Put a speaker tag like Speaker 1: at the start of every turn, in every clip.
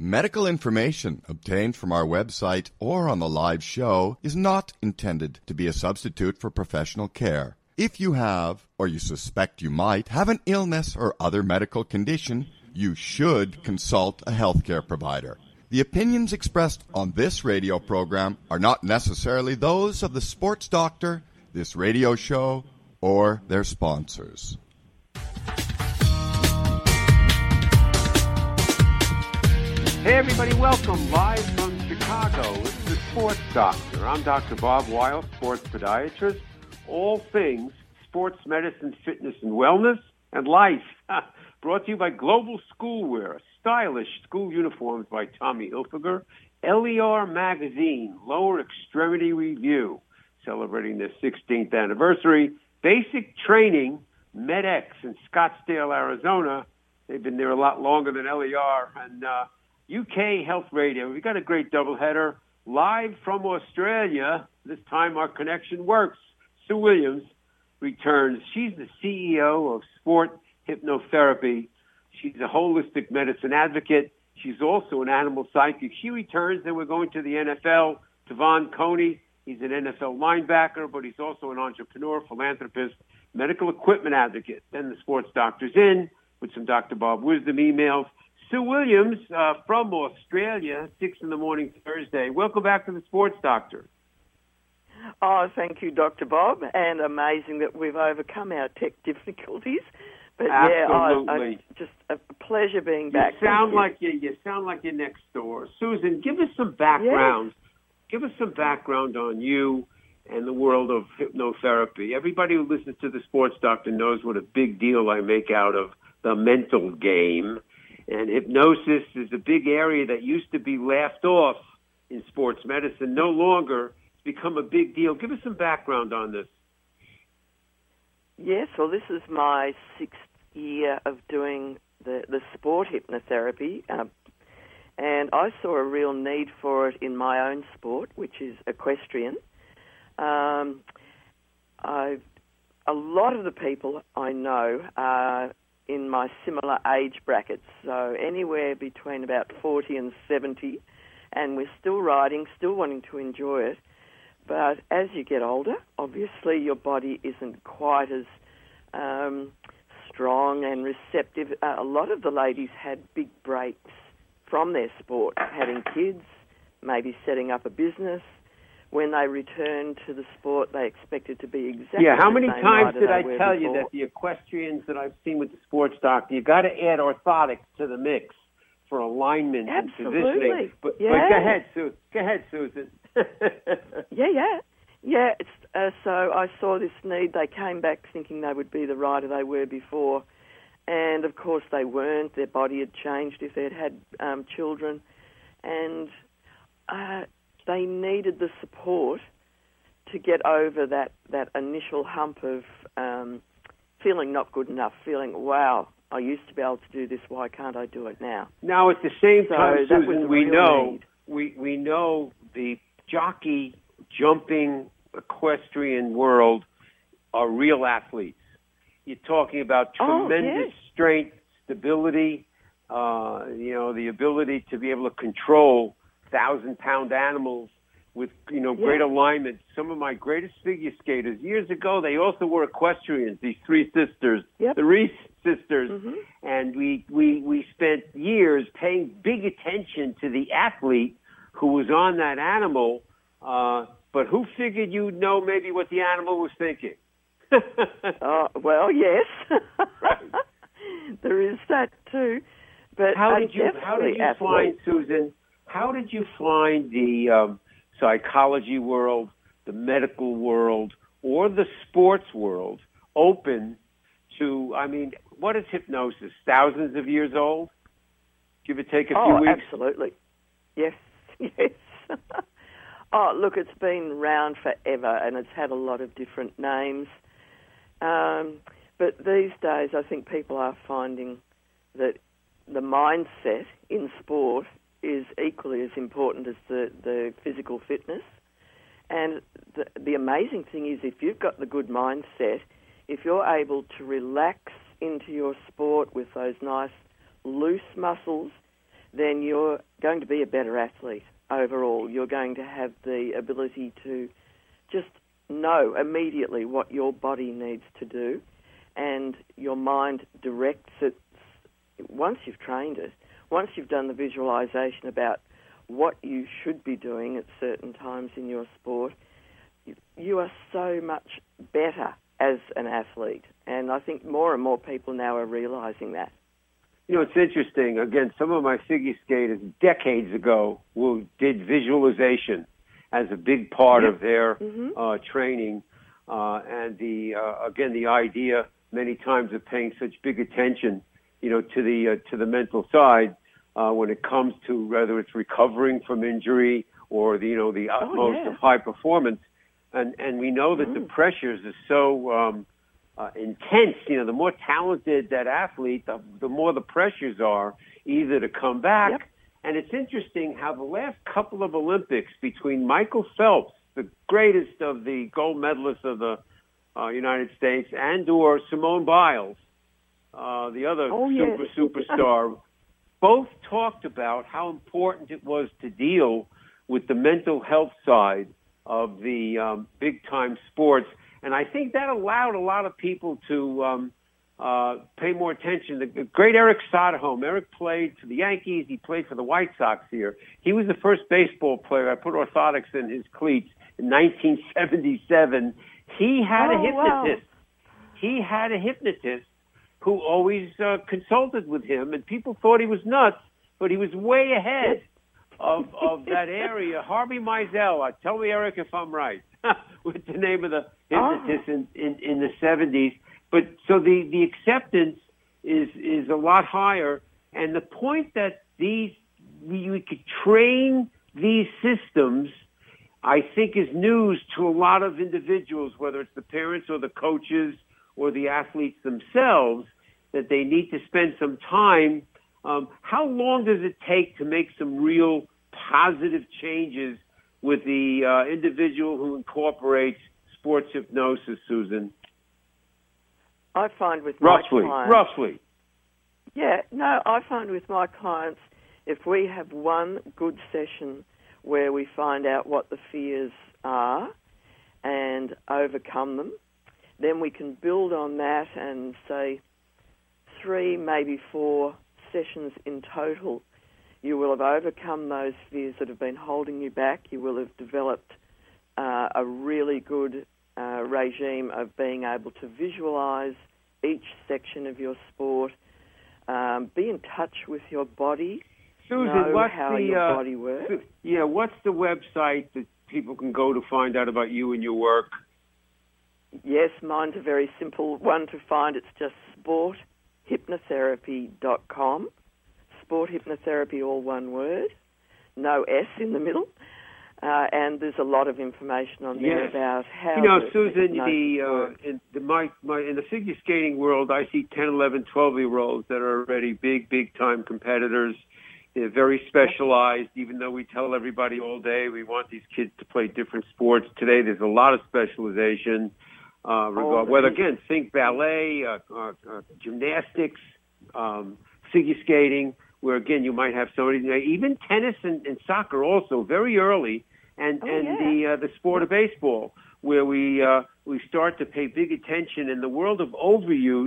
Speaker 1: Medical information obtained from our website or on the live show is not intended to be a substitute for professional care. If you have, or you suspect you might, have an illness or other medical condition, you should consult a healthcare provider. The opinions expressed on this radio program are not necessarily those of the sports doctor, this radio show, or their sponsors.
Speaker 2: Hey everybody, welcome live from Chicago. It's the Sports Doctor. I'm Dr. Bob Weil, sports podiatrist. All things sports medicine, fitness, and wellness, and life. Brought to you by Global Schoolwear, stylish school uniforms by Tommy Hilfiger, LER Magazine, Lower Extremity Review, celebrating their 16th anniversary, Basic Training, MedX in Scottsdale, Arizona. They've been there a lot longer than LER, and UK Health Radio. We got a great doubleheader live from Australia. This time our connection works. Sue Williams returns. She's the CEO of Sport Hypnotherapy. She's a holistic medicine advocate. She's also an animal psychic. She returns, and we're going to the NFL. Tavon Coney, he's an NFL linebacker, but he's also an entrepreneur, philanthropist, medical equipment advocate. Then the sports doctor's in with some Dr. Bob Wisdom emails. Sue Williams from Australia, 6 in the morning Thursday. Welcome back to the Sports Doctor.
Speaker 3: Oh, thank you, Dr. Bob, and amazing that we've overcome our tech difficulties. But
Speaker 2: absolutely,
Speaker 3: just a pleasure being back.
Speaker 2: You sound like you're next door. Susan, give us some background. Yes. Give us some background on you and the world of hypnotherapy. Everybody who listens to the Sports Doctor knows what a big deal I make out of the mental game. And hypnosis is a big area that used to be laughed off in sports medicine. No longer. It's become a big deal. Give us some background on this.
Speaker 3: Yes, well, this is my 6th year of doing the sport hypnotherapy. And I saw a real need for it in my own sport, which is equestrian. A lot of the people I know are in my similar age brackets, so anywhere between about 40 and 70, and we're still riding, still wanting to enjoy it. But as you get older, obviously your body isn't quite as strong and receptive. A lot of the ladies had big breaks from their sport, having kids, maybe setting up a business. When they returned to the sport, they expected to be exactly
Speaker 2: how many
Speaker 3: the same
Speaker 2: times did
Speaker 3: rider
Speaker 2: I tell you
Speaker 3: before.
Speaker 2: that the equestrians that I've seen with the Sports Doctor, you got to add orthotics to the mix for alignment and positioning. But go ahead, Susan.
Speaker 3: Yeah. So I saw this need. They came back thinking they would be the rider they were before, and of course they weren't. Their body had changed if they'd had children, and they needed the support to get over that initial hump of feeling not good enough, feeling, wow, I used to be able to do this, why can't I do it now?
Speaker 2: Now, at the same time, Susan, we know the jockey jumping equestrian world are real athletes. You're talking about tremendous strength, stability, the ability to be able to control 1,000-pound animals with, great alignment. Some of my greatest figure skaters, years ago, they also were equestrians, these 3 sisters, the Reese sisters. Mm-hmm. And we spent years paying big attention to the athlete who was on that animal, but who figured you'd know maybe what the animal was thinking?
Speaker 3: Well, yes.
Speaker 2: Right.
Speaker 3: There is that too. But
Speaker 2: how did you find, Susan, how did you find the psychology world, the medical world, or the sports world open to, what is hypnosis? Thousands of years old? Give or take a few weeks?
Speaker 3: Oh, absolutely. Yes. Look, it's been around forever, and it's had a lot of different names. But these days, I think people are finding that the mindset in sport is equally as important as the physical fitness. And the amazing thing is, if you've got the good mindset, if you're able to relax into your sport with those nice loose muscles, then you're going to be a better athlete overall. You're going to have the ability to just know immediately what your body needs to do, and your mind directs it once you've trained it, once you've done the visualization about what you should be doing at certain times in your sport. You are so much better as an athlete, and I think more and more people now are realizing that.
Speaker 2: You know, it's interesting. Again, some of my figure skaters decades ago who did visualization as a big part of their training, and the idea many times of paying such big attention, to the mental side when it comes to whether it's recovering from injury or the utmost of high performance, and we know that the pressures are so intense. The more talented that athlete, the more the pressures are either to come back.
Speaker 3: Yep.
Speaker 2: And it's interesting how the last couple of Olympics between Michael Phelps, the greatest of the gold medalists of the United States, and/or Simone Biles, the other superstar, both talked about how important it was to deal with the mental health side of the big-time sports. And I think that allowed a lot of people to pay more attention. The great Eric Soderholm. Eric played for the Yankees. He played for the White Sox here. He was the first baseball player. I put orthotics in his cleats in 1977. He had a hypnotist. Wow. He had a hypnotist who always consulted with him, and people thought he was nuts, but he was way ahead of that area. Harvey Mizell, tell me, Eric, if I'm right, with the name of the hypnotist in the 70s. But so the acceptance is a lot higher, and the point that we could train these systems, I think, is news to a lot of individuals, whether it's the parents or the coaches or the athletes themselves, that they need to spend some time. How long does it take to make some real positive changes with the individual who incorporates sports hypnosis, Susan?
Speaker 3: I find with my clients...
Speaker 2: Roughly.
Speaker 3: Yeah, no, I find with my clients, if we have one good session where we find out what the fears are and overcome them, then we can build on that and say 3, maybe 4 sessions in total. You will have overcome those fears that have been holding you back. You will have developed a really good regime of being able to visualize each section of your sport, be in touch with your body,
Speaker 2: Susan,
Speaker 3: know how your body works.
Speaker 2: Yeah, what's the website that people can go to find out about you and your work?
Speaker 3: Yes, mine's a very simple one to find. It's just sporthypnotherapy.com. Sport hypnotherapy, all one word, no S in the middle. And there's a lot of information on there about how...
Speaker 2: Susan, in the figure skating world, I see 10, 11, 12-year-olds that are already big-time competitors. They're very specialized, even though we tell everybody all day we want these kids to play different sports. Today, there's a lot of specialization. Whether, again, think ballet, gymnastics, figure skating, where, again, you might have somebody... Even tennis and soccer also, very early... And the sport of baseball, where we start to pay big attention in the world of overuse,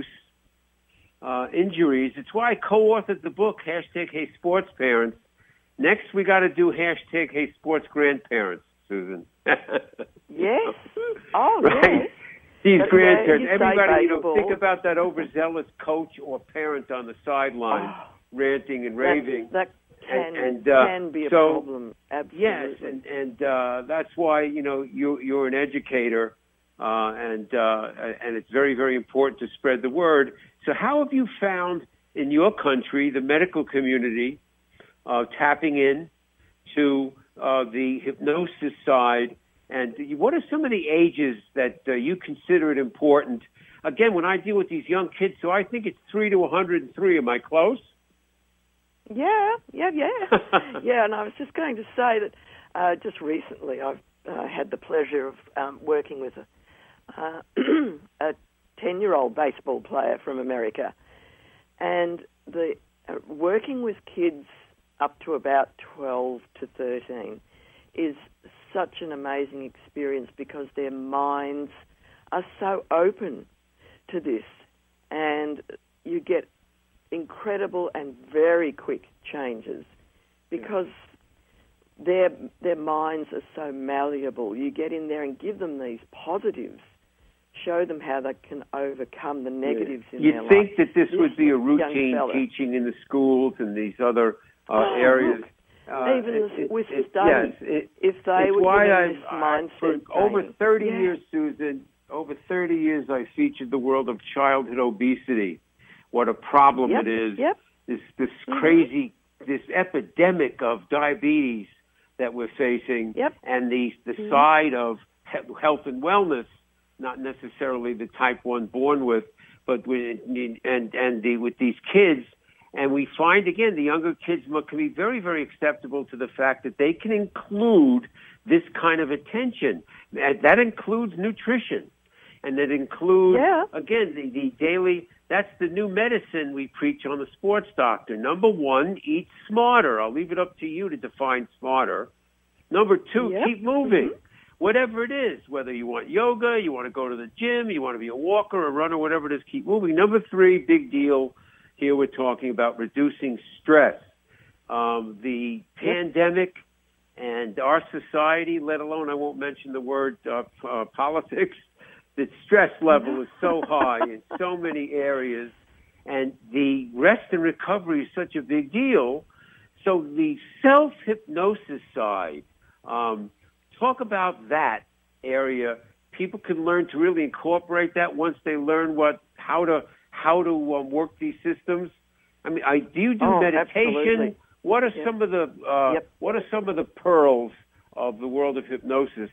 Speaker 2: injuries. It's why I co-authored the book, #Hey Sports Parents. Next, we got to do #Hey Sports Grandparents, Susan.
Speaker 3: Yes. Oh,
Speaker 2: right.
Speaker 3: Yes.
Speaker 2: These grandparents. Everybody,
Speaker 3: baseball.
Speaker 2: think about that overzealous coach or parent on the sideline, ranting and raving.
Speaker 3: That can be a problem. Absolutely.
Speaker 2: Yes, and that's why you're an educator, and it's very, very important to spread the word. So, how have you found in your country the medical community tapping in to the hypnosis side? And what are some of the ages that you consider it important? Again, when I deal with these young kids, so I think it's 3 to 103. Am I close?
Speaker 3: Yeah. Yeah, and I was just going to say that just recently I've had the pleasure of working with a 10-year-old baseball player from America. And the working with kids up to about 12 to 13 is such an amazing experience because their minds are so open to this, and you get incredible and very quick changes because their minds are so malleable. You get in there and give them these positives, show them how they can overcome the negatives in their life.
Speaker 2: You'd think that this would be a routine teaching in the schools and these other areas.
Speaker 3: Even with studies, if they were given this mindset.
Speaker 2: For over 30 years, Susan, over 30 years I featured the world of childhood obesity. What a problem it is. This crazy, this epidemic of diabetes that we're facing, and the side of health and wellness, not necessarily the type 1 born with, but with these kids. And we find, again, the younger kids can be very, very acceptable to the fact that they can include this kind of attention. And that includes nutrition. And that includes, again, the daily, that's the new medicine we preach on the Sports Doctor. Number 1, eat smarter. I'll leave it up to you to define smarter. Number 2, keep moving. Whatever it is, whether you want yoga, you want to go to the gym, you want to be a walker, a runner, whatever it is, keep moving. Number 3, big deal. Here we're talking about reducing stress. The pandemic and our society, let alone, I won't mention the word politics, the stress level is so high in so many areas, and the rest and recovery is such a big deal. So the self-hypnosis side, talk about that area. People can learn to really incorporate that once they learn how to work these systems. I mean, do you do meditation?
Speaker 3: Absolutely.
Speaker 2: What are some of the pearls of the world of hypnosis?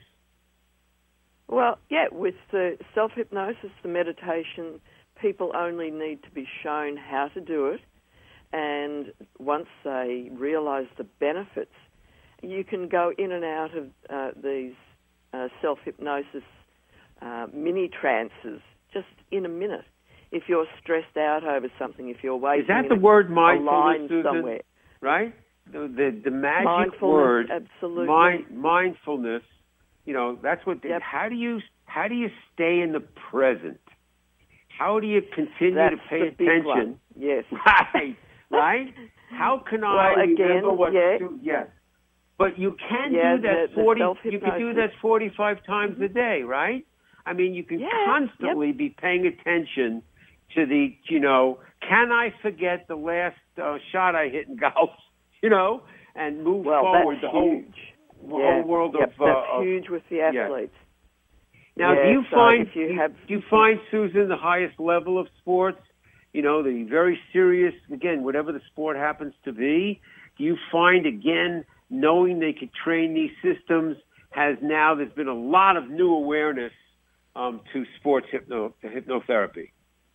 Speaker 3: Well, with the self-hypnosis, the meditation, people only need to be shown how to do it, and once they realize the benefits, you can go in and out of these self-hypnosis mini trances just in a minute. If you're stressed out over something, if you're waiting,
Speaker 2: is that the word mindfulness,
Speaker 3: Susan? Somewhere,
Speaker 2: right? The magic word,
Speaker 3: absolutely.
Speaker 2: Mindfulness. You know, that's what. How do you stay in the present? How do you continue to pay attention?
Speaker 3: Yes.
Speaker 2: Right. How can I remember what to do? Yes. But you can do that 40. You can do that 45 times a day, right? I mean, you can constantly be paying attention to the. Can I forget the last shot I hit in golf? And move forward.
Speaker 3: That's
Speaker 2: huge. Whole world of
Speaker 3: that's huge with the athletes.
Speaker 2: Now, do you find, Susan, the highest level of sports? The very serious, again, whatever the sport happens to be. Do you find, again, knowing they could train these systems there's been a lot of new awareness to sports hypnotherapy?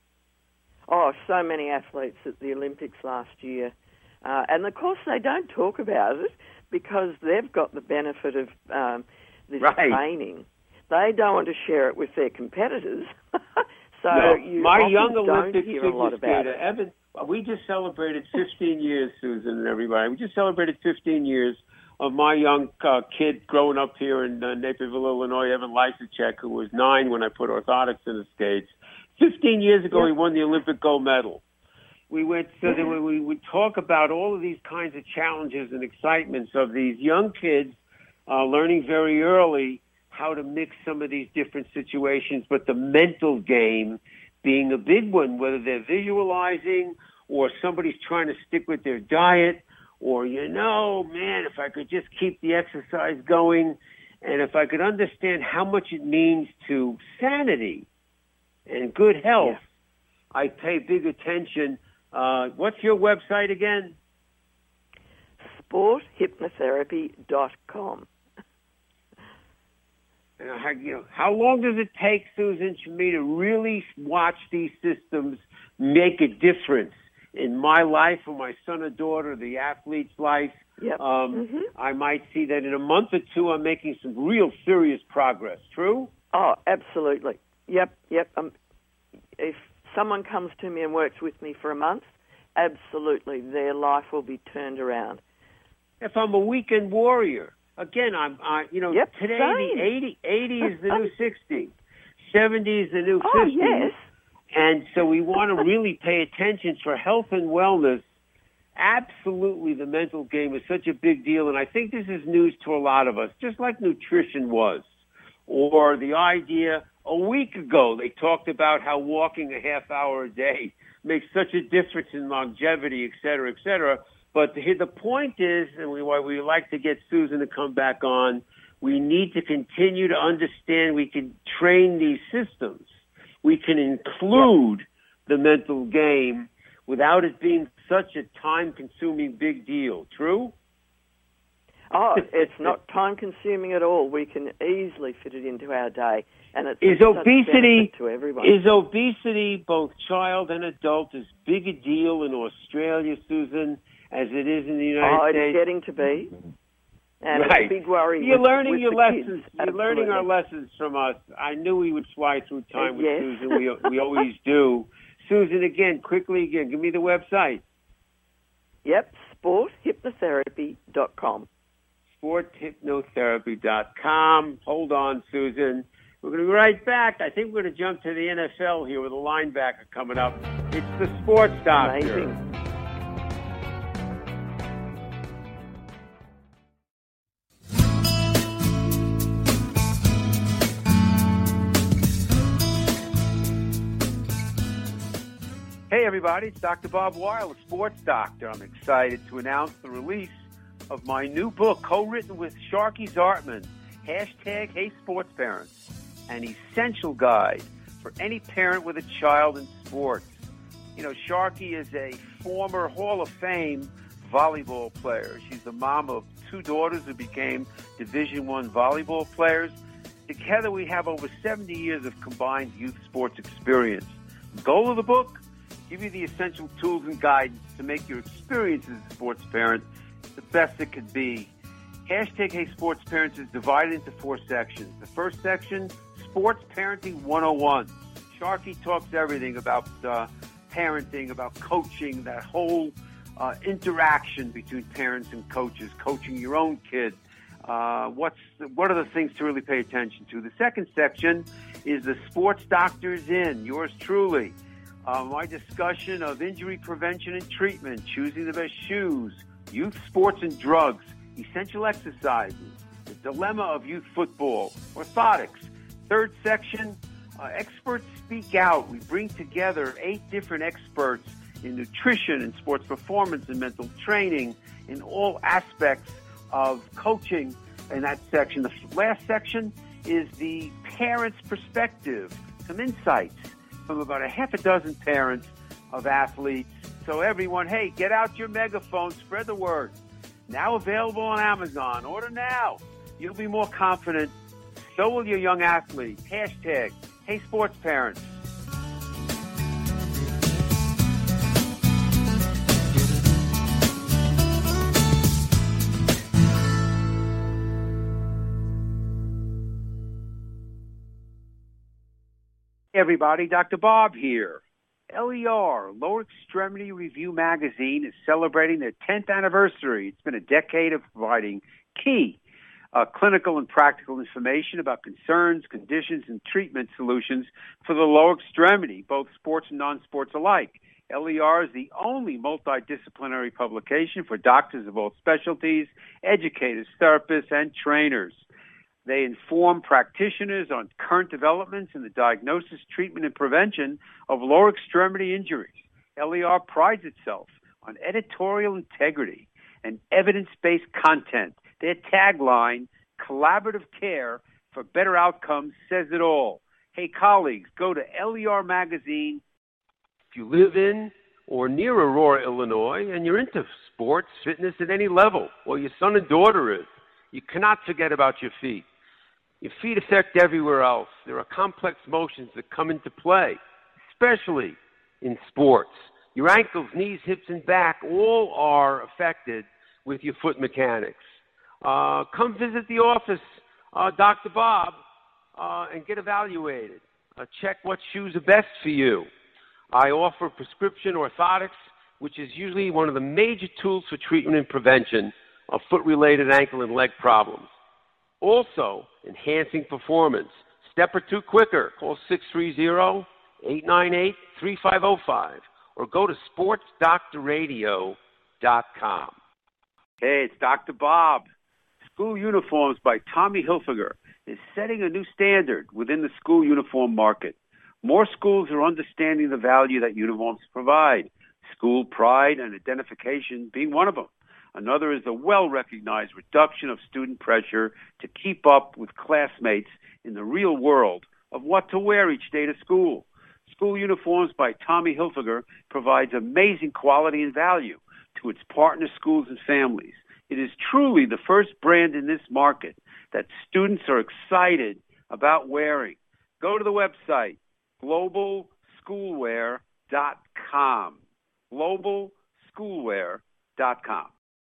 Speaker 3: Oh, so many athletes at the Olympics last year. And, of course, they don't talk about it because they've got the benefit of this training. They don't want to share it with their competitors.
Speaker 2: My young Olympic
Speaker 3: figure skater,
Speaker 2: Evan, we just celebrated 15 years, Susan and everybody. We just celebrated 15 years of my young kid growing up here in Naperville, Illinois, Evan Lysacek, who was 9 when I put orthotics in his skates. 15 years ago, he won the Olympic gold medal. We went we would talk about all of these kinds of challenges and excitements of these young kids learning very early how to mix some of these different situations, but the mental game being a big one, whether they're visualizing or somebody's trying to stick with their diet or, man, if I could just keep the exercise going and if I could understand how much it means to sanity and good health, I pay big attention. What's your website again?
Speaker 3: sporthypnotherapy.com.
Speaker 2: How long does it take, Susan, for me to really watch these systems make a difference in my life or my son or daughter, the athlete's life? I might see that in a month or two I'm making some real serious progress. True?
Speaker 3: Oh, absolutely. Yep. If someone comes to me and works with me for a month, absolutely, their life will be turned around.
Speaker 2: if I'm a weekend warrior. Again, today
Speaker 3: same.
Speaker 2: the 80 is the new 60. 70 is the new 50.
Speaker 3: Oh, yes.
Speaker 2: And so we want to really pay attention for health and wellness. Absolutely, the mental game is such a big deal, and I think this is news to a lot of us, just like nutrition was. Or the idea, a week ago, they talked about how walking a half hour a day makes such a difference in longevity, et cetera, et cetera. But the point is, and why we like to get Susan to come back on, we need to continue to understand we can train these systems. We can include the mental game without it being such a time-consuming big deal. True?
Speaker 3: Oh, it's not time-consuming at all. We can easily fit it into our day, and it's
Speaker 2: is
Speaker 3: such
Speaker 2: obesity
Speaker 3: to everyone.
Speaker 2: Is obesity, both child and adult, as big a deal in Australia, Susan, as it is in the United States?
Speaker 3: Oh, it's getting to be. And
Speaker 2: right.
Speaker 3: It's a big worry.
Speaker 2: You're learning
Speaker 3: with
Speaker 2: your
Speaker 3: the
Speaker 2: lessons.
Speaker 3: Kids.
Speaker 2: You're learning our lessons from us. I knew we would fly through time with
Speaker 3: yes.
Speaker 2: Susan. We always do. Susan, quickly again, give me the website.
Speaker 3: Yep, sporthypnotherapy.com.
Speaker 2: Sporthypnotherapy.com. Hold on, Susan. We're going to be right back. I think we're going to jump to the NFL here with a linebacker coming up. It's the Sports Doctor.
Speaker 3: Amazing.
Speaker 2: Hey, everybody. It's Dr. Bob Weil, the Sports Doctor. I'm excited to announce the release of my new book, co-written with Sharky Zartman, #HeySportsParents, an essential guide for any parent with a child in sports. You know, Sharky is a former Hall of Fame volleyball player. She's the mom of 2 daughters who became Division I volleyball players. Together, we have over 70 years of combined youth sports experience. The goal of the book? Give you the essential tools and guidance to make your experience as a sports parent the best it could be. #HeySportsParents is divided into 4 sections. The first section, Sports Parenting 101. Sharky talks everything about parenting, about coaching, that whole interaction between parents and coaches, coaching your own kid. What are the things to really pay attention to? The second section is the Sports Doctor's In, yours truly. My discussion of injury prevention and treatment, choosing the best shoes, youth sports and drugs, essential exercises, the dilemma of youth football, orthotics. Third section, experts speak out. We bring together 8 different experts in nutrition and sports performance and mental training in all aspects of coaching in that section. The last section is the parent's perspective, some insights from about a half a dozen parents of athletes. So everyone, hey, get out your megaphone, spread the word. Now available on Amazon. Order now. You'll be more confident. So will your young athlete. #HeySportsParents. Hey everybody, Dr. Bob here. LER, Lower Extremity Review Magazine, is celebrating their 10th anniversary. It's been a decade of providing key clinical and practical information about concerns, conditions, and treatment solutions for the lower extremity, both sports and non-sports alike. LER is the only multidisciplinary publication for doctors of all specialties, educators, therapists, and trainers. They inform practitioners on current developments in the diagnosis, treatment, and prevention of lower extremity injuries. LER prides itself on editorial integrity and evidence-based content. Their tagline, collaborative care for better outcomes, says it all. Hey, colleagues, go to LER Magazine. If you live in or near Aurora, Illinois, and you're into sports, fitness at any level, or your son and daughter is, you cannot forget about your feet. Your feet affect everywhere else. There are complex motions that come into play, especially in sports. Your ankles, knees, hips, and back all are affected with your foot mechanics. Come visit the office, Dr. Bob, and get evaluated. Check what shoes are best for you. I offer prescription orthotics, which is usually one of the major tools for treatment and prevention of foot-related ankle and leg problems. Also, enhancing performance. Step or two quicker. Call 630-898-3505 or go to sportsdoctorradio.com. Hey, it's Dr. Bob. School Uniforms by Tommy Hilfiger is setting a new standard within the school uniform market. More schools are understanding the value that uniforms provide, school pride and identification being one of them. Another is the well-recognized reduction of student pressure to keep up with classmates in the real world of what to wear each day to school. School Uniforms by Tommy Hilfiger provides amazing quality and value to its partner schools and families. It is truly the first brand in this market that students are excited about wearing. Go to the website, globalschoolwear.com. globalschoolwear.com.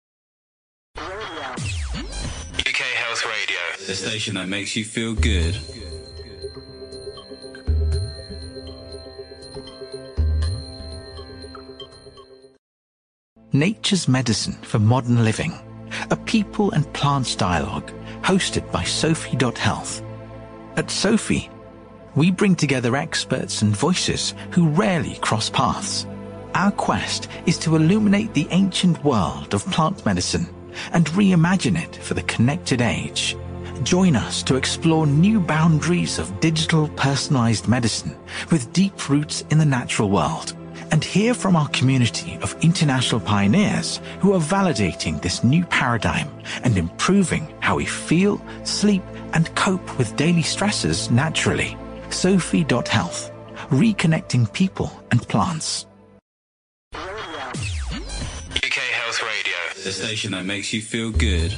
Speaker 4: UK Health Radio, the station that makes you feel good.
Speaker 5: Nature's Medicine for Modern Living, a people and plants dialogue hosted by Sophie.Health. At Sophie, we bring together experts and voices who rarely cross paths. Our quest is to illuminate the ancient world of plant medicine and reimagine it for the connected age. Join us to explore new boundaries of digital personalized medicine with deep roots in the natural world, and hear from our community of international pioneers who are validating this new paradigm and improving how we feel, sleep, and cope with daily stresses naturally. Sophie.Health, reconnecting people and plants.
Speaker 4: UK Health Radio, the station that makes you feel good.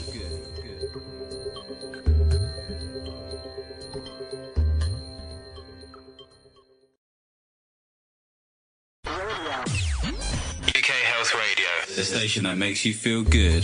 Speaker 4: UK Health Radio, the station that makes you feel good.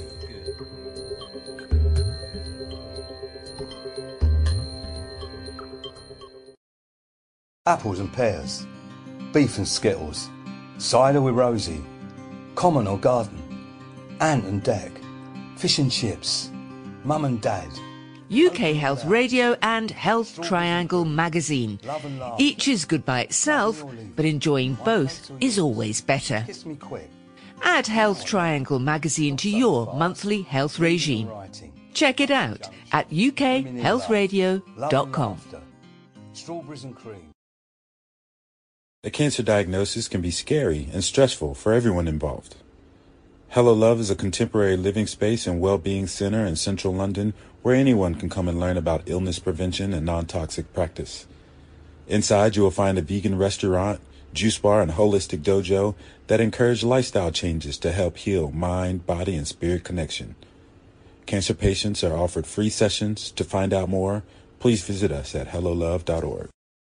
Speaker 6: Apples and pears, beef and skittles, cider with Rosie, common or garden, ant and deck, fish and chips, mum and dad.
Speaker 7: UK Health Radio and Health Triangle magazine. Each is good by itself, but enjoying both is always better.
Speaker 6: Kiss me quick.
Speaker 7: Add Health Triangle magazine to your monthly health regime. Check it out at ukhealthradio.com.
Speaker 6: Strawberries and cream.
Speaker 8: A cancer diagnosis can be scary and stressful for everyone involved. Hello Love is a contemporary living space and well-being center in central London where anyone can come and learn about illness prevention and non-toxic practice. Inside, you will find a vegan restaurant, juice bar, and holistic dojo that encourage lifestyle changes to help heal mind, body, and spirit connection. Cancer patients are offered free sessions. To find out more, please visit us at hellolove.org.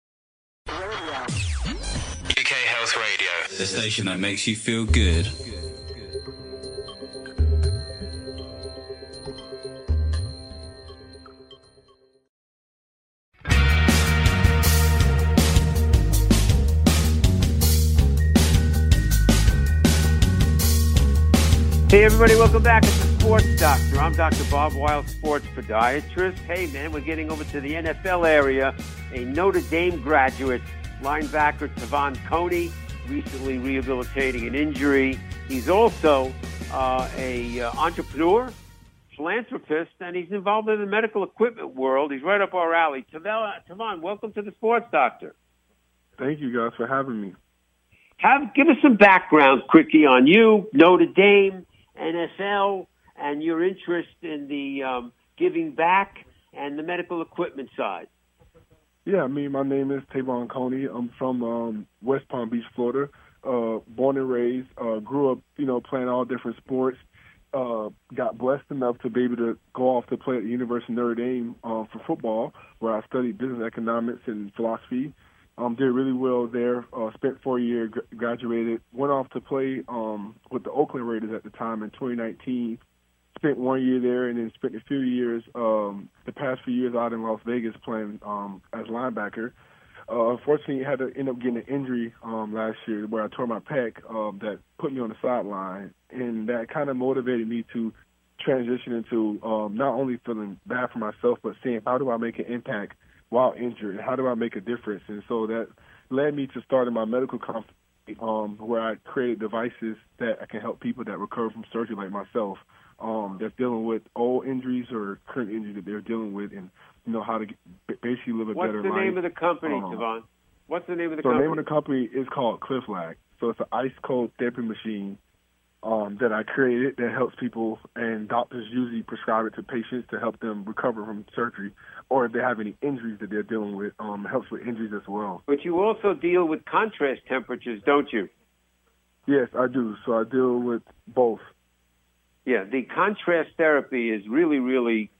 Speaker 4: UK Health Radio, the station that makes you feel good.
Speaker 2: Hey everybody, welcome back. It's the Sports Doctor. I'm Dr. Bob Weil, sports podiatrist. Hey man, we're getting over to the NFL area. A Notre Dame graduate, linebacker Tavon Coney, recently rehabilitating an injury. He's also a entrepreneur, philanthropist, and he's involved in the medical equipment world. He's right up our alley. Tavon, welcome to the Sports Doctor.
Speaker 9: Thank you guys for having me.
Speaker 2: Give us some background quickly on you, Notre Dame, NFL, and your interest in the giving back and the medical equipment side.
Speaker 9: Yeah, my name is Tavon Coney. I'm from West Palm Beach, Florida. Born and raised, grew up, playing all different sports. Got blessed enough to be able to go off to play at the University of Notre Dame for football, where I studied business economics and philosophy. Did really well there. Spent 4 years, graduated. Went off to play with the Oakland Raiders at the time in 2019. Spent 1 year there, and then spent a few years, the past few years out in Las Vegas playing as linebacker. Unfortunately, had to end up getting an injury last year where I tore my pec that put me on the sideline, and that kind of motivated me to transition into not only feeling bad for myself, but seeing how do I make an impact while injured, and how do I make a difference. And so that led me to starting my medical company, where I created devices that can help people that recover from surgery like myself, that's dealing with old injuries or current injuries that they're dealing with, and how to basically live a better life.
Speaker 2: What's the name of the company, Tavon? What's the name of the company?
Speaker 9: So the name of the company is called CliffLag. So it's an ice cold therapy machine that I created that helps people, and doctors usually prescribe it to patients to help them recover from surgery, or if they have any injuries that they're dealing with, it helps with injuries as well.
Speaker 2: But you also deal with contrast temperatures, don't you?
Speaker 9: Yes, I do. So I deal with both.
Speaker 2: Yeah, the contrast therapy is really, really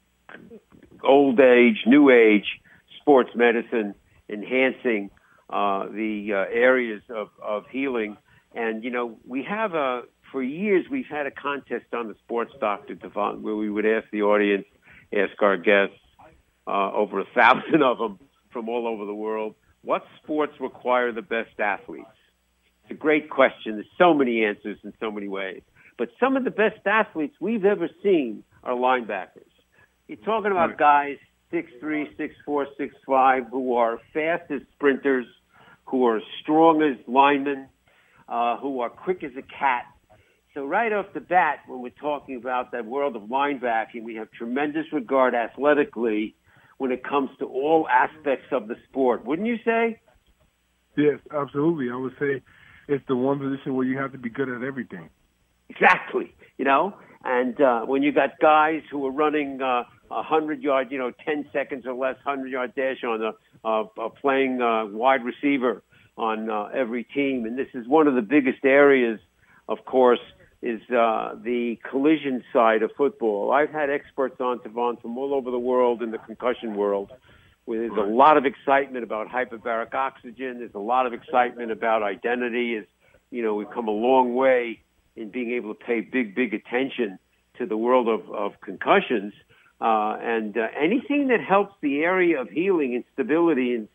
Speaker 2: old age, new age sports medicine, enhancing the areas of healing. And, we have for years, we've had a contest on the Sports Doctor, Tavon, where we would ask the audience, ask our guests, over 1,000 of them from all over the world, what sports require the best athletes? It's a great question. There's so many answers in so many ways. But some of the best athletes we've ever seen are linebackers. You're talking about guys 6'3", 6'4", 6'5", who are fast as sprinters, who are strong as linemen, who are quick as a cat. So right off the bat, when we're talking about that world of linebacking, we have tremendous regard athletically when it comes to all aspects of the sport. Wouldn't you say?
Speaker 9: Yes, absolutely. I would say it's the one position where you have to be good at everything.
Speaker 2: Exactly. And when you got guys who are running 100-yard, 10 seconds or less, 100-yard dash on playing wide receiver on every team. And this is one of the biggest areas, of course, is the collision side of football. I've had experts on, Tavon, from all over the world in the concussion world, where there's a lot of excitement about hyperbaric oxygen. There's a lot of excitement about identity. We've come a long way in being able to pay big attention to the world of concussions. And anything that helps the area of healing and stability is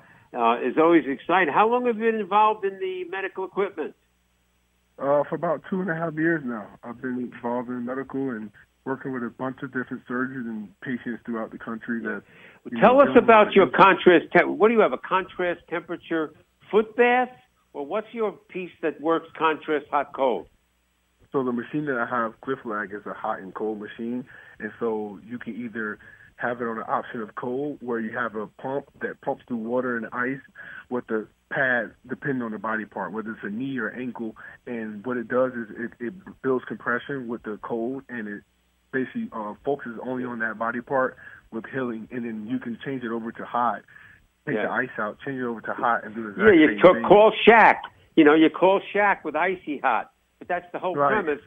Speaker 2: always exciting. How long have you been involved in the medical equipment?
Speaker 9: For about 2.5 years now. I've been involved in medical and working with a bunch of different surgeons and patients throughout the country.
Speaker 2: Tell us about your contrast. What do you have, a contrast temperature foot bath? Or what's your piece that works contrast hot-cold?
Speaker 9: So the machine that I have, CliffLag, is a hot and cold machine. And so you can either have it on the option of cold, where you have a pump that pumps through water and ice with the pad, depending on the body part, whether it's a knee or ankle. And what it does is it builds compression with the cold, and it basically focuses only on that body part with healing. And then you can change it over to hot, take the ice out, change it over to hot, and do the exact same thing.
Speaker 2: Call Shaq. You call Shaq with icy hot. But that's the whole premise.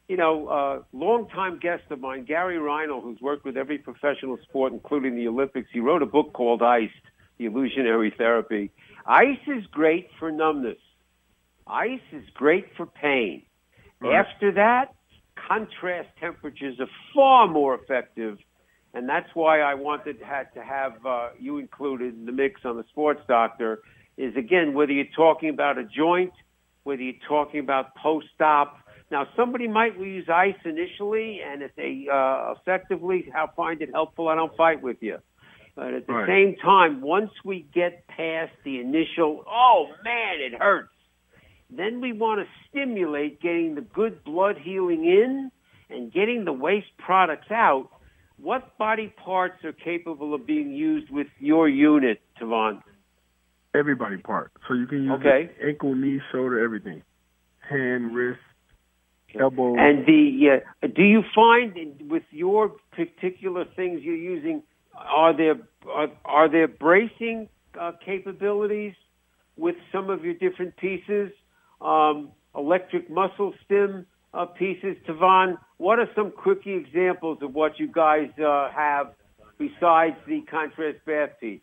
Speaker 2: Longtime guest of mine, Gary Reinl, who's worked with every professional sport, including the Olympics, he wrote a book called Iced, The Illusionary Therapy. Ice is great for numbness. Ice is great for pain. Right. After that, contrast temperatures are far more effective, and that's why I had to have you included in the mix on the Sports Doctor, is, again, whether you're talking about a joint, whether you're talking about post-op. Now, somebody might use ice initially, and if they effectively find it helpful, I don't fight with you. But at the same time, once we get past the initial, oh, man, it hurts, then we want to stimulate getting the good blood healing in and getting the waste products out. What body parts are capable of being used with your unit, Tavon?
Speaker 9: Every body part. So you can use ankle, knee, shoulder, everything. Hand, wrist, elbow.
Speaker 2: And do you find with your particular things you're using, are there bracing capabilities with some of your different pieces? Electric muscle stim pieces, Tavon. What are some quickie examples of what you guys have besides the contrast bath piece?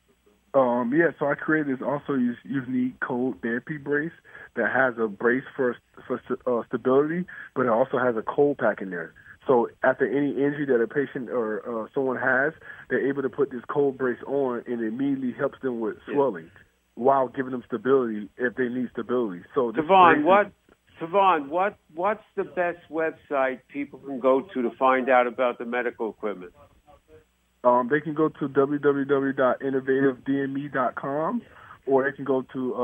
Speaker 9: So I created this also unique cold therapy brace that has a brace for stability, but it also has a cold pack in there. So after any injury that a patient or someone has, they're able to put this cold brace on, and it immediately helps them with swelling while giving them stability if they need stability. So
Speaker 2: Tavon, Tavon, what's the best website people can go to find out about the medical equipment?
Speaker 9: They can go to www.innovativedme.com, or they can go to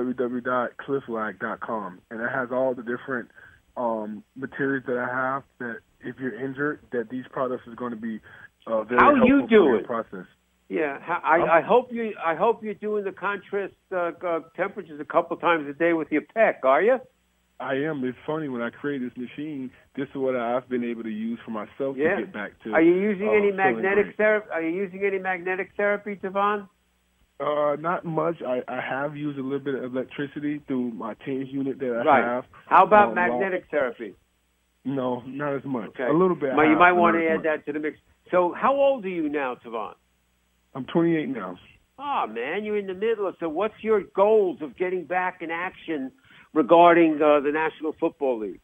Speaker 9: www.clifflag.com, and it has all the different materials that I have that if you're injured, that these products is going to be very helpful for your process.
Speaker 2: Yeah, I hope you're doing the contrast temperatures a couple times a day with your pec. Are you?
Speaker 9: I am. It's funny, when I created this machine, this is what I've been able to use for myself to get back to.
Speaker 2: Are you using any magnetic therapy? Are you using any magnetic therapy, Tavon?
Speaker 9: Not much. I have used a little bit of electricity through my TENS unit that I have.
Speaker 2: How about magnetic therapy?
Speaker 9: No, not as much.
Speaker 2: Okay.
Speaker 9: A little bit.
Speaker 2: You might want to add that to the mix. So how old are you now, Tavon?
Speaker 9: I'm 28 now.
Speaker 2: Oh, man, you're in the middle of. So what's your goals of getting back in action regarding the National Football League?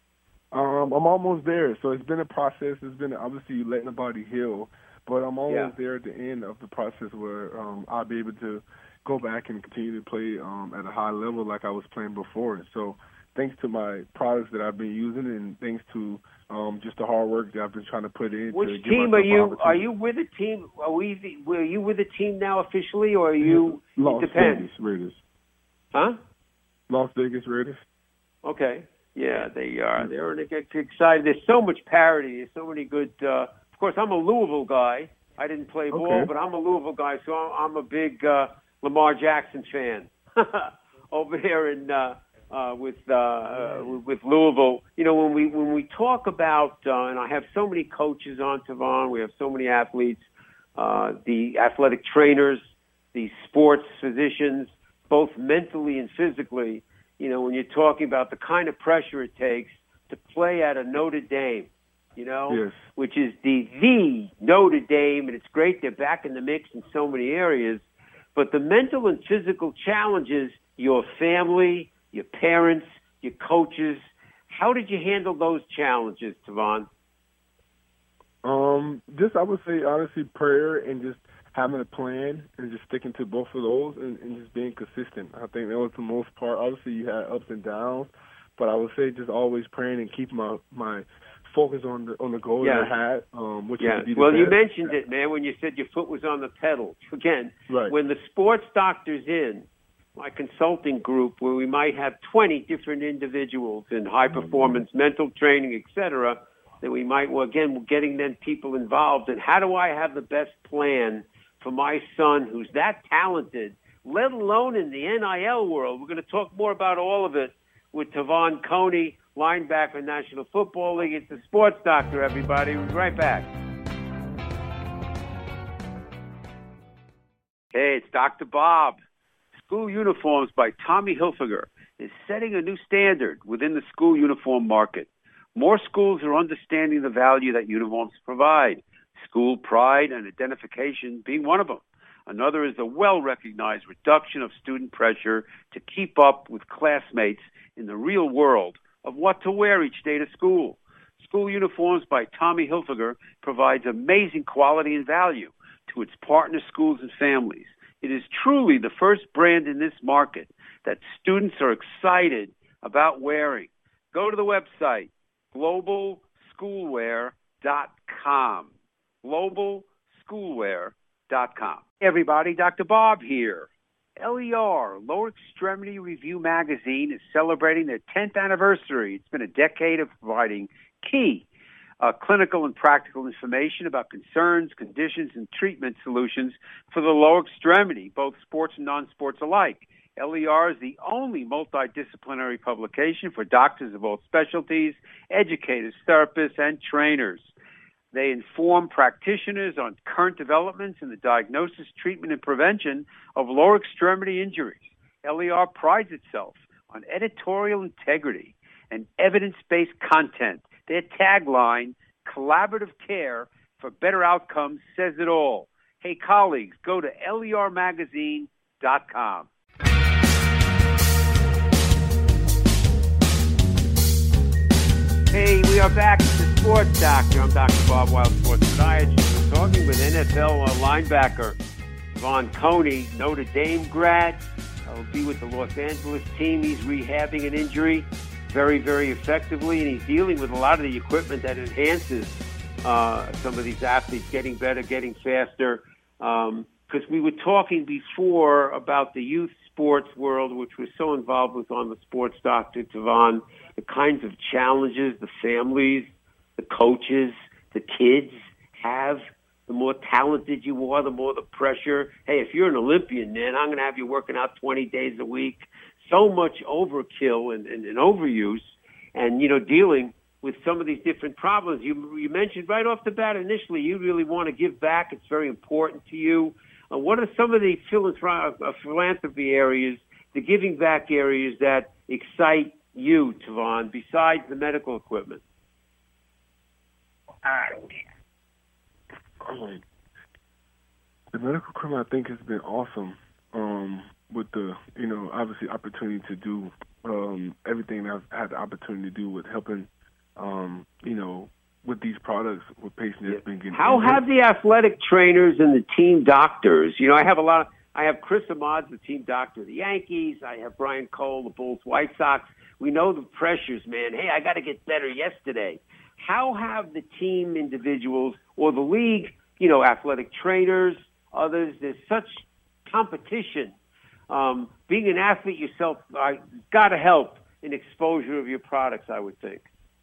Speaker 9: I'm almost there. So it's been a process. It's been obviously letting the body heal, but I'm almost there at the end of the process where I'll be able to go back and continue to play at a high level like I was playing before. So thanks to my products that I've been using, and thanks to just the hard work that I've been trying to put in.
Speaker 2: Which team are you? Are you with a team? Are you with a team now officially, or are you?
Speaker 9: Las Vegas Raiders.
Speaker 2: Huh?
Speaker 9: Las Vegas Raiders.
Speaker 2: Okay. Yeah, they are. They're excited. There's so much parity. There's so many good. Of course, I'm a Louisville guy. I didn't play ball, but I'm a Louisville guy, so I'm a big Lamar Jackson fan over here in. With Louisville, you know, when we talk about, and I have so many coaches on, Tavon, we have so many athletes, the athletic trainers, the sports physicians, both mentally and physically, you know, when you're talking about the kind of pressure it takes to play at a Notre Dame, you know, which is the Notre Dame, and it's great they're back in the mix in so many areas, but the mental and physical challenges, your family, your parents, your coaches, how did you handle those challenges, Tavon?
Speaker 9: Just, I would say, honestly, prayer and just having a plan and just sticking to both of those and just being consistent. I think that was the most part. Obviously, you had ups and downs, but I would say just always praying and keep my focus on the goal that I had, which is to be the best.
Speaker 2: You mentioned it, man, when you said your foot was on the pedal. Again, when the sports doctor's in, my consulting group, where we might have 20 different individuals in high performance, mental training, etc., that we might, getting then people involved. And how do I have the best plan for my son who's that talented, let alone in the NIL world? We're going to talk more about all of it with Tavon Coney, linebacker, National Football League. It's the Sports Doctor, everybody. We'll be right back. Hey, it's Dr. Bob. School Uniforms by Tommy Hilfiger is setting a new standard within the school uniform market. More schools are understanding the value that uniforms provide, school pride and identification being one of them. Another is the well-recognized reduction of student pressure to keep up with classmates in the real world of what to wear each day to school. School Uniforms by Tommy Hilfiger provides amazing quality and value to its partner schools and families. It is truly the first brand in this market that students are excited about wearing. Go to the website, globalschoolwear.com. globalschoolwear.com. Hey everybody, Dr. Bob here. LER, Lower Extremity Review Magazine, is celebrating their 10th anniversary. It's been a decade of providing key clinical and practical information about concerns, conditions, and treatment solutions for the lower extremity, both sports and non-sports alike. LER is the only multidisciplinary publication for doctors of all specialties, educators, therapists, and trainers. They inform practitioners on current developments in the diagnosis, treatment, and prevention of lower extremity injuries. LER prides itself on editorial integrity and evidence-based content. Their tagline, collaborative care for better outcomes, says it all. Hey, colleagues, go to lermagazine.com. Hey, we are back to the Sports Doctor. I'm Dr. Bob Wild, sports podiatrist. We're talking with NFL linebacker Tavon Coney, Notre Dame grad. Will be with the Los Angeles team. He's rehabbing an injury. very, very effectively, and he's dealing with a lot of the equipment that enhances some of these athletes getting better, getting faster. Because we were talking before about the youth sports world, which we're so involved with on the Sports Doctor, Tavon, the kinds of challenges the families, the coaches, the kids have. The more talented you are, the more the pressure. Hey, if you're an Olympian, man, I'm going to have you working out 20 days a week. So much overkill and overuse, and, dealing with some of these different problems. You mentioned right off the bat initially you really want to give back. It's very important to you. What are some of the philanthropy areas, the giving back areas that excite you, Tavon, besides the medical equipment?
Speaker 9: The medical equipment, I think, has been awesome. With the, obviously opportunity to do everything I've had the opportunity to do with helping, with these products with patients that's been getting.
Speaker 2: How have the athletic trainers and the team doctors? I have Chris Ahmad, the team doctor of the Yankees. I have Brian Cole, the Bulls, White Sox. We know the pressures, man. Hey, I got to get better yesterday. How have the team individuals or the league, athletic trainers, others, there's such competition. Being an athlete yourself, got to help in exposure of your products, I would think.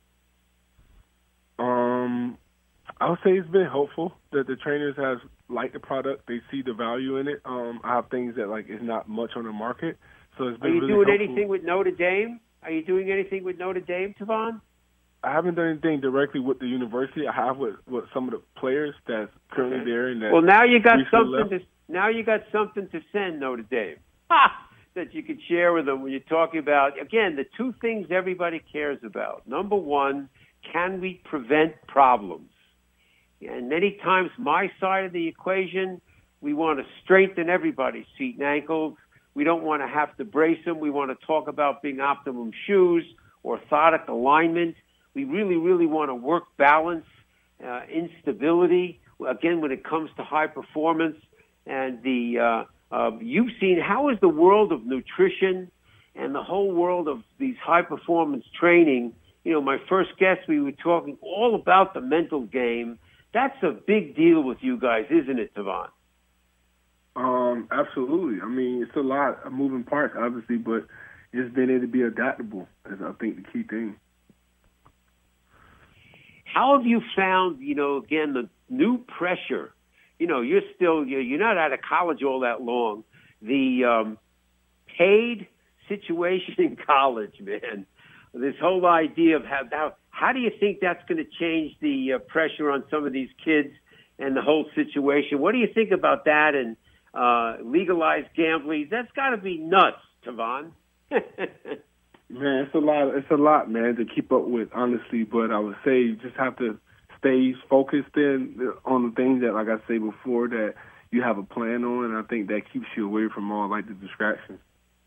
Speaker 9: I would say it's been helpful that the trainers have liked the product. They see the value in it. I have things that is not much on the market, so it's been really helpful. Are you doing anything with Notre Dame?
Speaker 2: Are you doing anything with Notre Dame, Tavon?
Speaker 9: I haven't done anything directly with the university. I have with some of the players that's currently there. And that
Speaker 2: now you got something now you got something to send Notre Dame that you could share with them when you're talking about, again, the two things everybody cares about. Number one, can we prevent problems? And many times my side of the equation, we want to strengthen everybody's feet and ankles. We don't want to have to brace them. We want to talk about being optimum shoes, orthotic alignment. We really, really want to work balance, instability, again, when it comes to high performance. And you've seen, how is the world of nutrition and the whole world of these high-performance training? My first guest, we were talking all about the mental game. That's a big deal with you guys, isn't it, Tavon?
Speaker 9: Absolutely. I mean, it's a lot of moving parts, obviously, but just being able to be adaptable is, I think, the key thing.
Speaker 2: How have you found, again, the new pressure? You're not out of college all that long. The paid situation in college, man. This whole idea of how do you think that's going to change the pressure on some of these kids and the whole situation? What do you think about that and legalized gambling? That's got to be nuts, Tavon.
Speaker 9: Man, it's a lot, man, to keep up with, honestly. But I would say you just have to stay focused on the things that, like I said before, that you have a plan on, and I think that keeps you away from all the distractions.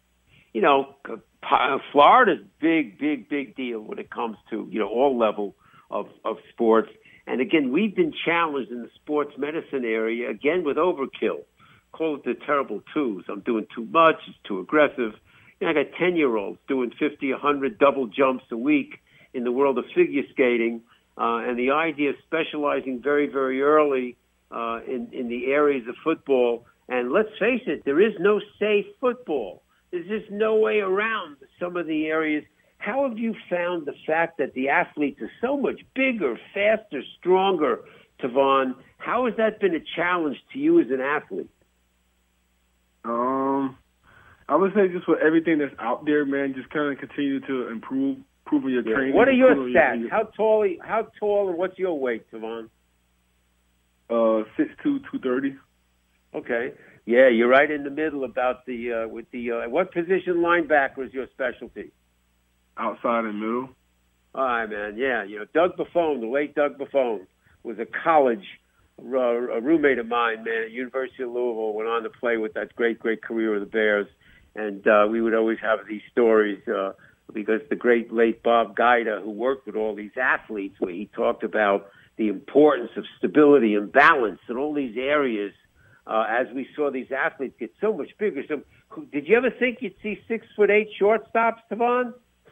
Speaker 9: Florida's big deal when it comes to, all level of sports. And again, we've been challenged in the sports medicine area, again, with overkill. Call it the terrible twos. I'm doing too much. It's too aggressive. I got 10-year-olds doing 50, 100 double jumps a week in the world of figure skating. And the idea of specializing very, very early in the areas of football. And let's face it, there is no safe football. There's just no way around some of the areas. How have you found the fact that the athletes are so much bigger, faster, stronger, Tavon? How has that been a challenge to you as an athlete? I would say just with everything that's out there, man, just kind of continue to improving your training.
Speaker 2: What are your stats? How tall, and what's your weight, Tavon?
Speaker 9: 6'2", 230.
Speaker 2: Okay. Yeah, you're right in the middle about what position linebacker is your specialty?
Speaker 9: Outside and middle.
Speaker 2: All right, man. Yeah, Doug Buffone, the late Doug Buffone, was a college a roommate of mine, man, at University of Louisville, went on to play with that great career of the Bears. And we would always have these stories because the great late Bob Guida, who worked with all these athletes, where he talked about the importance of stability and balance in all these areas as we saw these athletes get so much bigger. So, did you ever think you'd see 6'8" shortstops, Tavon?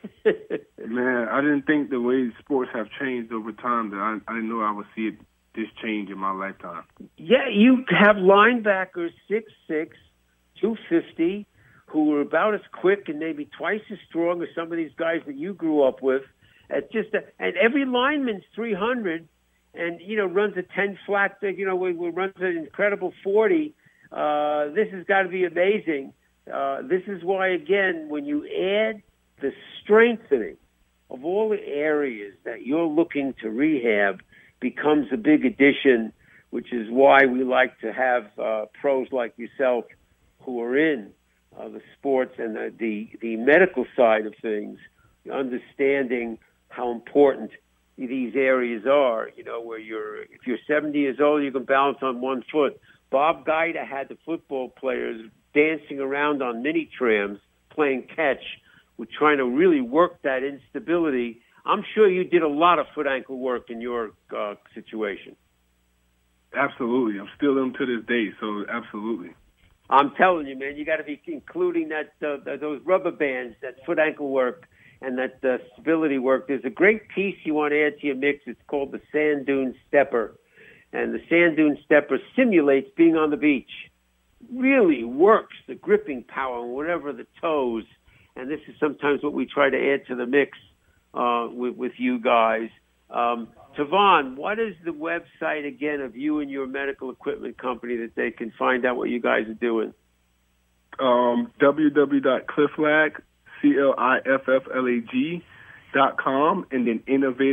Speaker 9: Man, I didn't think the way sports have changed over time that I didn't know I would see this change in my lifetime.
Speaker 2: Yeah, you have linebackers 6'6", 250, who are about as quick and maybe twice as strong as some of these guys that you grew up with. And every lineman's 300 and, runs a 10 flat, runs an incredible 40. This has got to be amazing. This is why, again, when you add the strengthening of all the areas that you're looking to rehab becomes a big addition, which is why we like to have pros like yourself who are in the sports and the medical side of things, understanding how important these areas are, where if you're 70 years old, you can balance on one foot. Bob Guida had the football players dancing around on mini trams, playing catch. We're trying to really work that instability. I'm sure you did a lot of foot ankle work in your situation.
Speaker 9: Absolutely. I'm still in to this day, so absolutely.
Speaker 2: I'm telling you, man, you got to be including that those rubber bands, that foot ankle work, and that stability work. There's a great piece you want to add to your mix. It's called the Sand Dune Stepper. And the Sand Dune Stepper simulates being on the beach. Really works the gripping power on whatever the toes. And this is sometimes what we try to add to the mix with you guys. Tavon, what is the website, again, of you and your medical equipment company that they can find out what you guys are doing?
Speaker 9: www.clifflag, CLIFFLAG.com, and then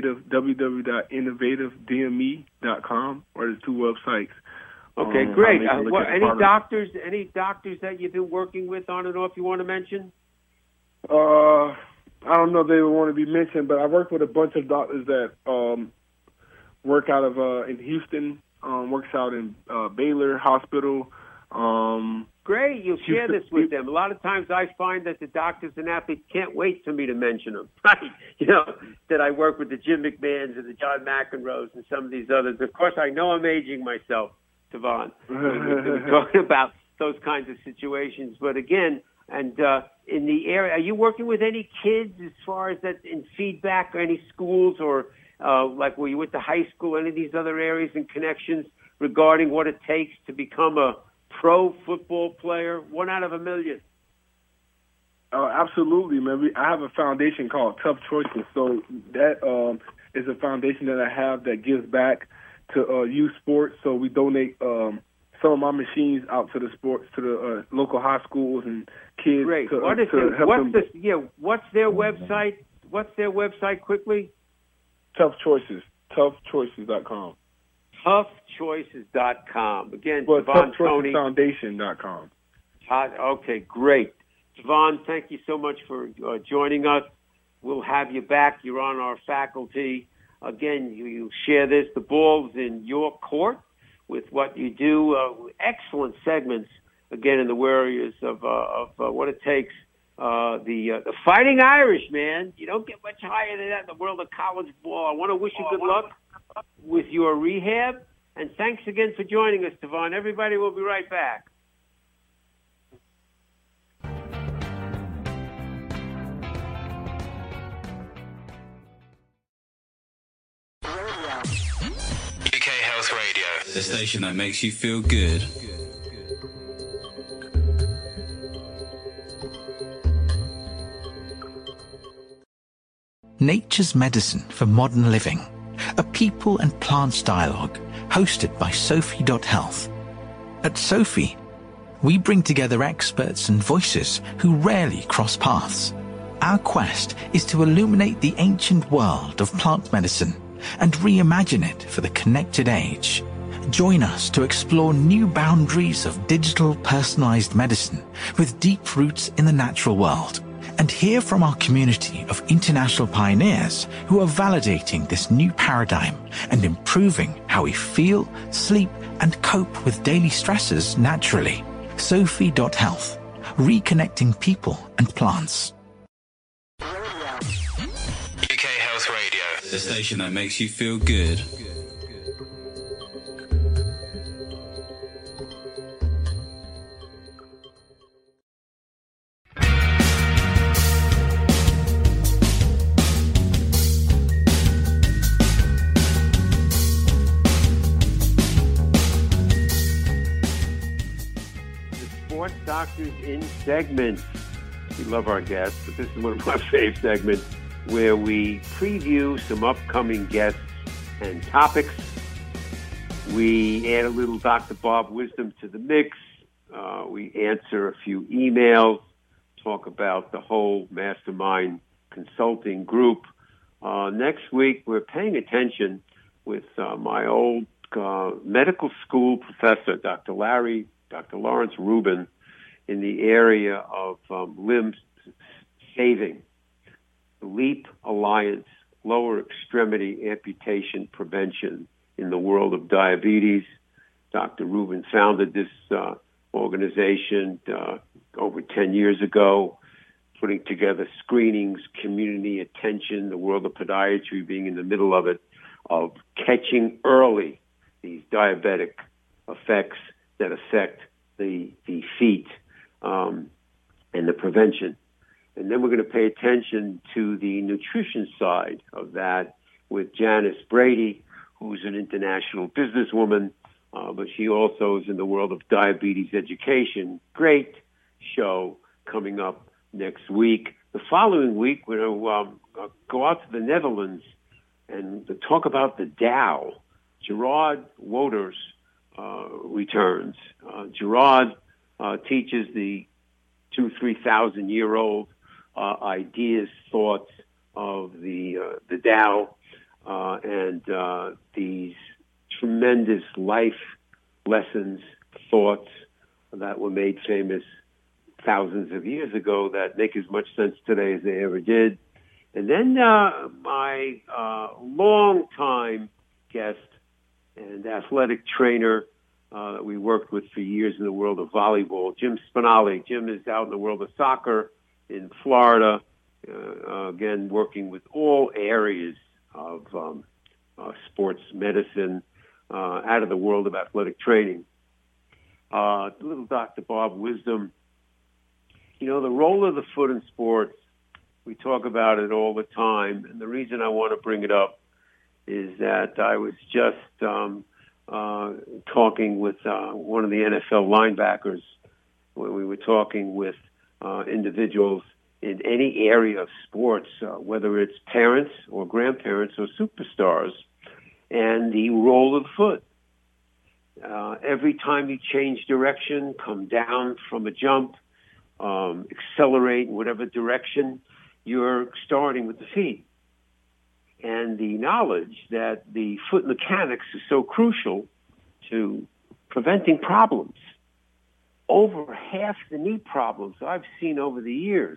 Speaker 9: www.innovativedme.com, or the two websites.
Speaker 2: Okay, great. Any doctors that you've been working with on and off you want to mention?
Speaker 9: I don't know if they would want to be mentioned, but I worked with a bunch of doctors that work out of in Houston, works out in Baylor Hospital.
Speaker 2: Great, you'll share this with them. A lot of times I find that the doctors and athletes can't wait for me to mention them, right? That I work with the Jim McMahons and the John McEnroes and some of these others. Of course, I know I'm aging myself, Tavon. We're talking about those kinds of situations. But again, and in the area, are you working with any kids as far as that in feedback or any schools or like where you went to high school, any of these other areas and connections regarding what it takes to become a pro football player? 1 out of a million.
Speaker 9: Absolutely, man. I have a foundation called Tough Choices. So that is a foundation that I have that gives back to youth sports. So we donate some of my machines out to the sports, to the local high schools and kids.
Speaker 2: Great. What's their website? What's their website quickly?
Speaker 9: Tough Choices. ToughChoices.com.
Speaker 2: ToughChoices.com. Again,
Speaker 9: well,
Speaker 2: Tavon Toney.
Speaker 9: Foundation.com.
Speaker 2: Okay, great. Tavon, thank you so much for joining us. We'll have you back. You're on our faculty. Again, you share this. The ball's in your court with what you do. Excellent segments, again, in the areas of what it takes. The Fighting Irish, man. You don't get much higher than that in the world of college ball. I want to wish you good luck with your rehab. And thanks again for joining us, Tavon. Everybody will be right back.
Speaker 4: UK Health Radio, the station that makes you feel good.
Speaker 5: Nature's Medicine for Modern Living, a people and plants dialogue hosted by Sophie.Health. At Sophie, we bring together experts and voices who rarely cross paths. Our quest is to illuminate the ancient world of plant medicine and reimagine it for the connected age. Join us to explore new boundaries of digital personalized medicine with deep roots in the natural world, and hear from our community of international pioneers who are validating this new paradigm and improving how we feel, sleep, and cope with daily stresses naturally. Sophie.Health, reconnecting people and plants.
Speaker 4: UK Health Radio, the station that makes you feel good.
Speaker 2: Sports Doctors in segments. We love our guests, but this is one of my favorite segments where we preview some upcoming guests and topics. We add a little Dr. Bob wisdom to the mix. We answer a few emails, talk about the whole Mastermind Consulting group. Next week, we're paying attention with my old medical school professor, Dr. Lawrence Rubin, in the area of limb saving. The LEAP Alliance, lower extremity amputation prevention in the world of diabetes. Dr. Rubin founded this organization over 10 years ago, putting together screenings, community attention, the world of podiatry being in the middle of it, of catching early these diabetic effects that affect the feet and the prevention. And then we're going to pay attention to the nutrition side of that with Janice Brady, who's an international businesswoman, but she also is in the world of diabetes education. Great show coming up next week. The following week, we're going to go out to the Netherlands and talk about the Tao. Gerard Wouters returns. Gerard teaches the 2,000-3,000-year-old ideas, thoughts of the Tao, and these tremendous life lessons, thoughts that were made famous thousands of years ago that make as much sense today as they ever did. And then my longtime guest and athletic trainer that we worked with for years in the world of volleyball, Jim Spinali. Jim is out in the world of soccer in Florida, again, working with all areas of sports medicine out of the world of athletic training. Little Dr. Bob wisdom. You know, the role of the foot in sports, we talk about it all the time, and the reason I want to bring it up is that I was just talking with one of the NFL linebackers when we were talking with individuals in any area of sports, whether it's parents or grandparents or superstars, and the role of the foot. Every time you change direction, come down from a jump, accelerate in whatever direction, you're starting with the feet. And the knowledge that the foot mechanics is so crucial to preventing problems. Over half the knee problems I've seen over the years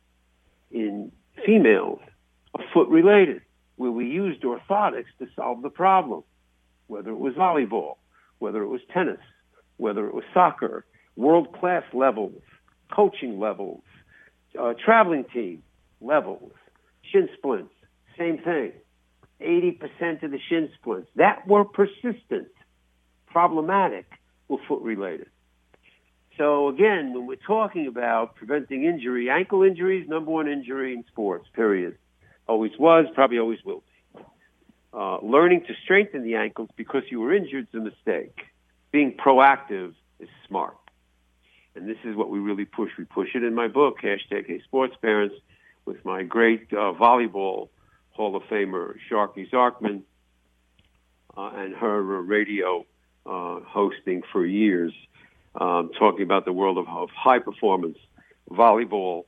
Speaker 2: in females are foot-related, where we used orthotics to solve the problem, whether it was volleyball, whether it was tennis, whether it was soccer, world-class levels, coaching levels, traveling team levels, shin splints, same thing. 80% of the shin splints that were persistent, problematic, were foot-related. So again, when we're talking about preventing injury, ankle injury is number one injury in sports, period. Always was, probably always will be. Learning to strengthen the ankles because you were injured is a mistake. Being proactive is smart. And this is what we really push. We push it in my book, #HeySportsParents, with my great volleyball Hall of Famer, Sharky Zarkman, and her radio hosting for years, talking about the world of high performance volleyball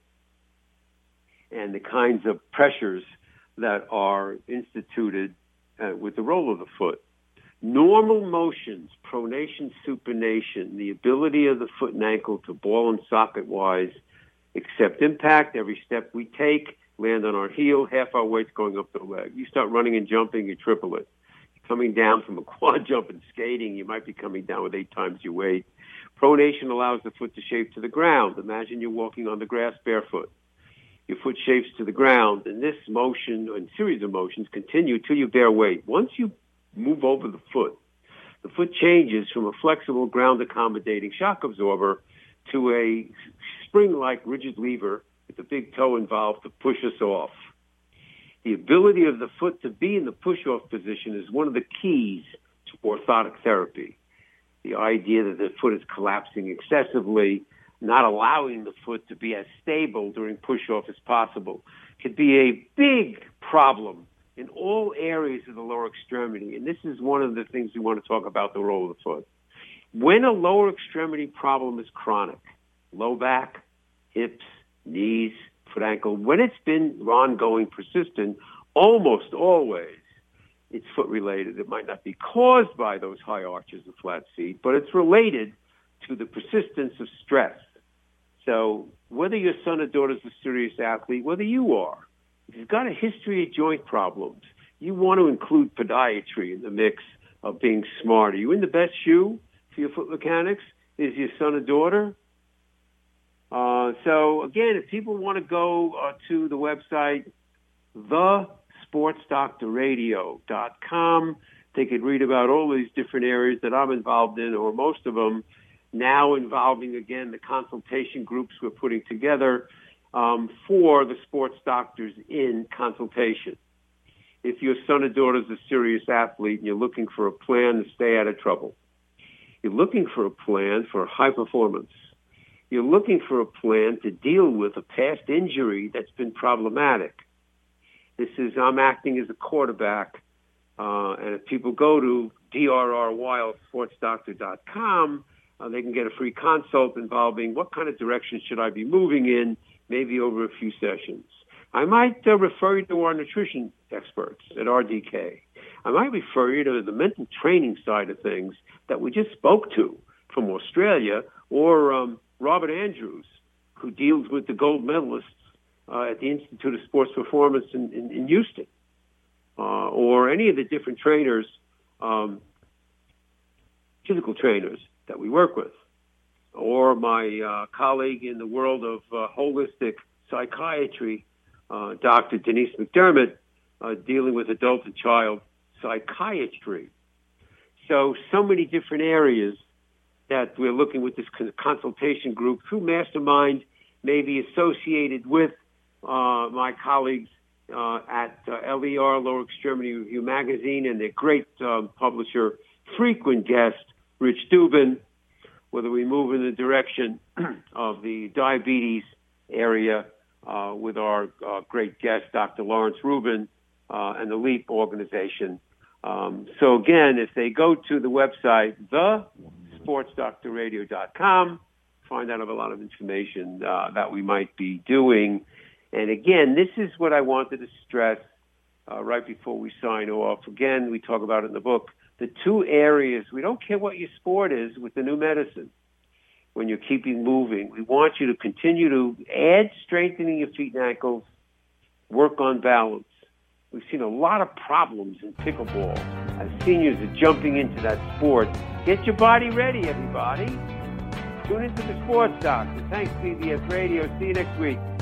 Speaker 2: and the kinds of pressures that are instituted with the role of the foot. Normal motions, pronation, supination, the ability of the foot and ankle to ball and socket-wise, accept impact. Every step we take, land on our heel, half our weight's going up the leg. You start running and jumping, you triple it. Coming down from a quad jump and skating, you might be coming down with 8 times your weight. Pronation allows the foot to shape to the ground. Imagine you're walking on the grass barefoot. Your foot shapes to the ground, and this motion and series of motions continue till you bear weight. Once you move over the foot changes from a flexible ground-accommodating shock absorber to a spring-like rigid lever with the big toe involved to push us off. The ability of the foot to be in the push-off position is one of the keys to orthotic therapy. The idea that the foot is collapsing excessively not allowing the foot to be as stable during push-off as possible, could be a big problem in all areas of the lower extremity. And this is one of the things we want to talk about, the role of the foot. When a lower extremity problem is chronic, low back, hips, knees, foot, ankle, when it's been ongoing, persistent, almost always, it's foot-related. It might not be caused by those high arches of flat feet, but it's related to the persistence of stress. So whether your son or daughter is a serious athlete, whether you are, if you've got a history of joint problems, you want to include podiatry in the mix of being smart. Are you in the best shoe for your foot mechanics? Is your son or daughter? So again, if people want to go to the website, thesportsdoctorradio.com, they could read about all these different areas that I'm involved in, or most of them, now involving, again, the consultation groups we're putting together for the sports doctors in consultation. If your son or daughter is a serious athlete and you're looking for a plan to stay out of trouble, you're looking for a plan for high performance, you're looking for a plan to deal with a past injury that's been problematic. This is, I'm acting as a quarterback, and if people go to drrwildsportsdoctor.com, they can get a free consult involving what kind of direction should I be moving in, maybe over a few sessions. I might refer you to our nutrition experts at RDK. I might refer you to the mental training side of things that we just spoke to from Australia, or Robert Andrews, who deals with the gold medalists at the Institute of Sports Performance in Houston, or any of the different trainers, physical trainers that we work with, or my colleague in the world of holistic psychiatry, Dr. Denise McDermott, dealing with adult and child psychiatry. So many different areas that we're looking with this consultation group through Mastermind, maybe associated with my colleagues at LER, Lower Extremity Review Magazine, and their great publisher, frequent guest, Rich Dubin, whether we move in the direction of the diabetes area with our great guest, Dr. Lawrence Rubin, and the LEAP organization. So again, if they go to the website, thesportsdoctorradio.com, find out of a lot of information that we might be doing. And again, this is what I wanted to stress right before we sign off. Again, we talk about it in the book. The two areas, we don't care what your sport is with the new medicine. When you're keeping moving, we want you to continue to add strengthening your feet and ankles, work on balance. We've seen a lot of problems in pickleball as seniors are jumping into that sport. Get your body ready, everybody. Tune into the Sports Doctor. Thanks, CBS Radio. See you next week.